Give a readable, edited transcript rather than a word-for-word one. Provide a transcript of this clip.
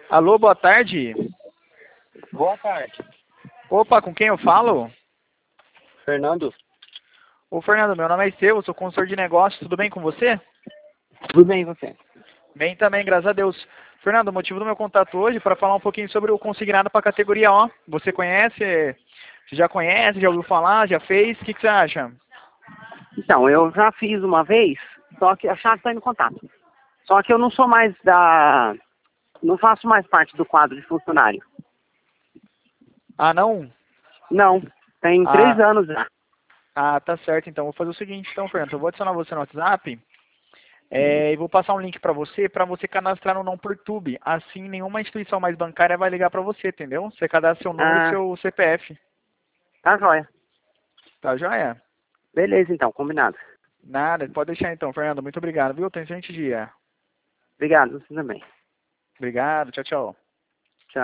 Alô, boa tarde. Boa tarde. Opa, com quem eu falo? Fernando? Ô, Fernando, meu nome é Estevão, sou consultor de negócios, tudo bem com você? Tudo bem, e você? Bem também, graças a Deus. Fernando, o motivo do meu contato hoje é para falar um pouquinho sobre o consignado para a categoria O. Você conhece? Você já conhece? Já ouviu falar? Já fez? O que você acha? Então, eu já fiz uma vez, só que a chave está em contato. Só que eu não sou mais da... Não faço mais parte do quadro de funcionário. Ah, não? Não, tem 3 Ah, anos já. tá certo. Então, vou fazer o seguinte, então, Fernando. Eu vou adicionar você no WhatsApp e vou passar um link para você cadastrar no Não Perturbe. Assim, nenhuma instituição mais bancária vai ligar para você, entendeu? Você cadastra seu número e Ah, seu CPF. tá joia. Tá joia? Beleza, então, combinado. Nada, pode deixar então, Fernando. Muito obrigado, viu? Tenha um excelente dia. Obrigado, você também. Obrigado, tchau, tchau.